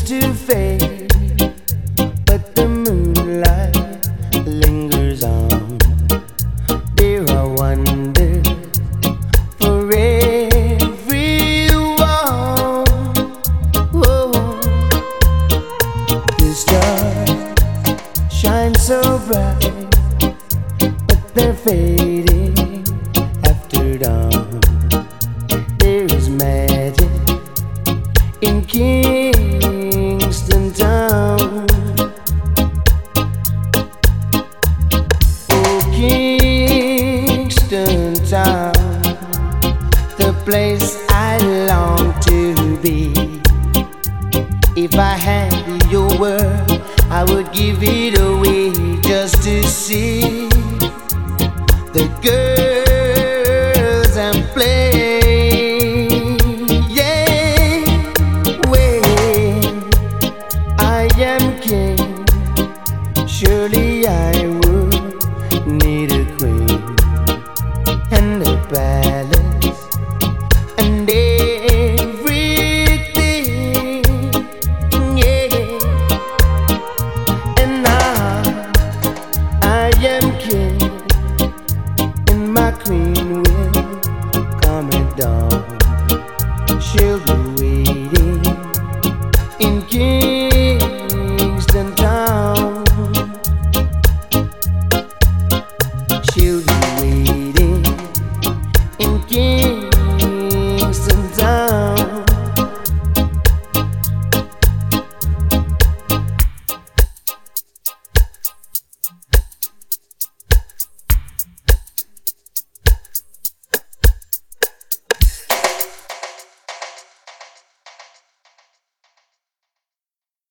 to fade, but the moonlight lingers on. There are wonders for everyone. Whoa. The stars shine so bright, but they're fading after dawn. There is magic in Kingston Town. Oh, Kingston Town, the place I long to be. If I had your word, I would give it away just to see the girls and play. Yeah, when I am king, surely I would need a queen and a palace and everything. Yeah, and now I am king, and my queen will come at dawn. She'll be waiting in Kingston Town. She'll be waiting.